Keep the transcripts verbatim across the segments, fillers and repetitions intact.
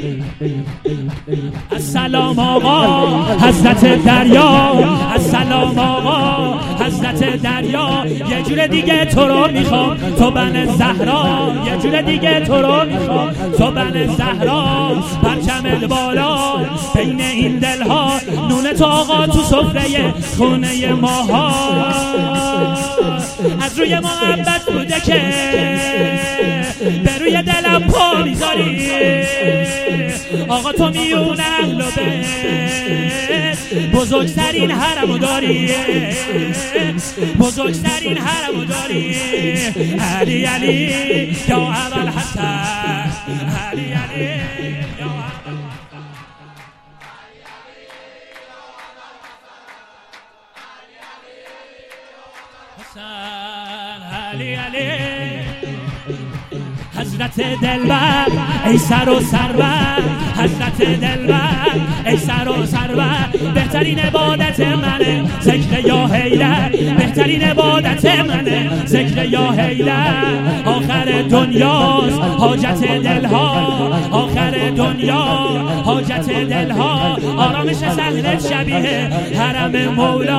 السلام آقا حضرت دریا، السلام آقا حضرت دریا. یه جور دیگه تو رو میخوام تو بن زهرا، یه جور دیگه تو رو میخوام تو بن زهرا. پرچم بالا بین این دلها، نون تو آقا تو سفره خونه ماها. از روی محبت بوده که به روی دلم پا میذاری آقا، تو میون اهل و بیت بزرگترین حرمو داری، بزرگترین حرمو داری. علی علی یا ابوالحسن، علی علی یا حسن، علی علی. حضرت دلبر ای سر و سرور، حضرت دلبر ای سر و سرور. بهترین عبادت منه ذکر یا حیدر، بهترین عبادت منه ذکر یا حیدر. آخر دنیاست حاجت دلها، آخر دنیا حاجت دلها. آرامش صحنه شبیه حرم مولا.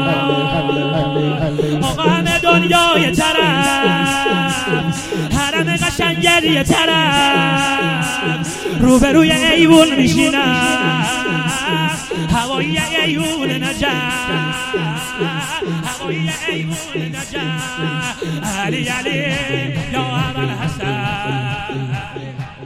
آقا همه دنیای طرف، حرم قشنگری طرف، روبروی ایوون میشینم، هوایی ایوون نجف، هوایی ایوون نجف. علی علی یا ابوالحسن.